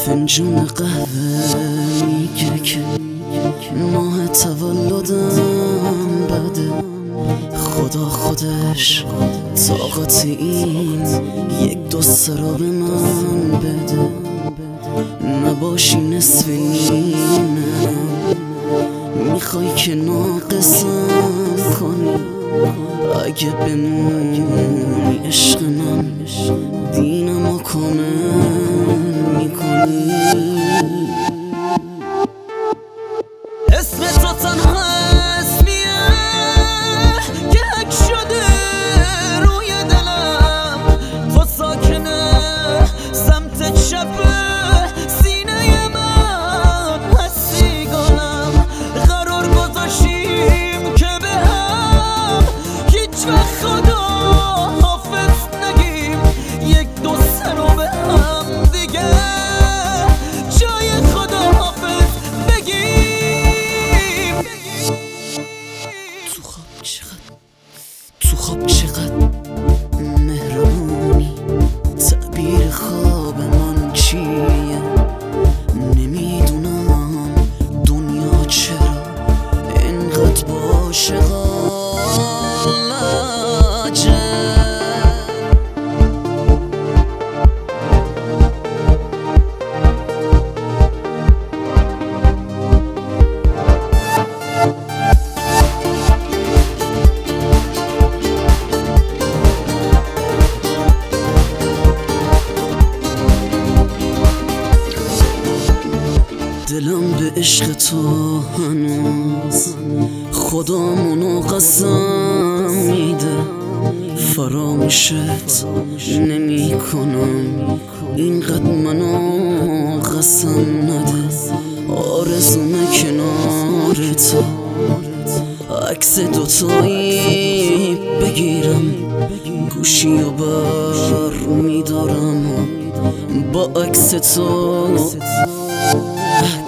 فنجون قهوه میگه که ماه تولدم بده. خدا خودش طاقت این یک دو سرا به من بده. نباشی نصف نیمم، میخوای که ناقصم کنی. اگه بمونی عشق من دینمو کامل میکنی. اسم تو تنها اسمیه که حک شده روی دلم. تو ساکنه سمت چپ سینه من هستی گلم. قرار گذاشتیم که به هم هیچ وقت خدا حافظ نگیم. یک دو سه رو به هم دیگه جای خدا حافظ بگیم. تو خواب چقدر مهربونی. تعبیر خواب من چیه؟ نمیدونم دنیا چرا اینقدر عاشقانه. دلم به عشق تو هنوز خدامونو قسم میده. فراموشت نمی کنم، اینقدر منو قسم نده. آرزومه کنار تو عکس دوتایی بگیرم. گوشی و بر میدارم با عکس تو